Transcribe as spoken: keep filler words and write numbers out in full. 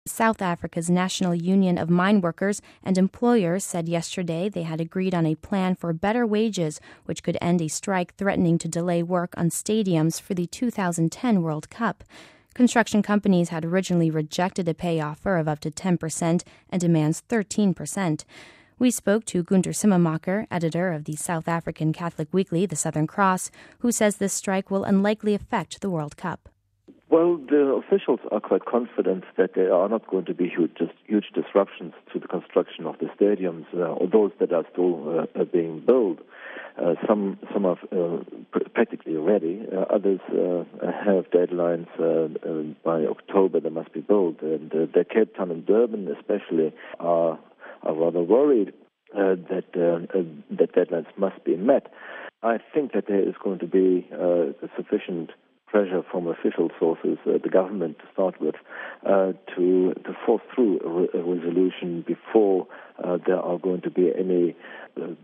South Africa's National Union of Mine Workers and Employers said yesterday they had agreed on a plan for better wages, which could end a strike threatening to delay work on stadiums for the two thousand ten World Cup. Construction companies had originally rejected a pay offer of up to ten percent and demands thirteen percent. We spoke to Gunter Simmemacher, editor of the South African Catholic weekly, The Southern Cross, who says this strike will unlikely affect the World Cup. Well, the officials are quite confident that there are not going to be huge, just huge disruptions to the construction of the stadiums, uh, or those that are still uh, being built. Uh, some some are uh, pr- practically ready. Uh, others uh, have deadlines uh, uh, by October. They must be built, and uh, the Cape Town and Durban, especially, are are rather worried uh, that uh, uh, that deadlines must be met. I think that there is going to be uh, sufficient pressure from official sources, uh, the government to start with, uh, to to force through a, re- a resolution before uh, there are going to be any uh,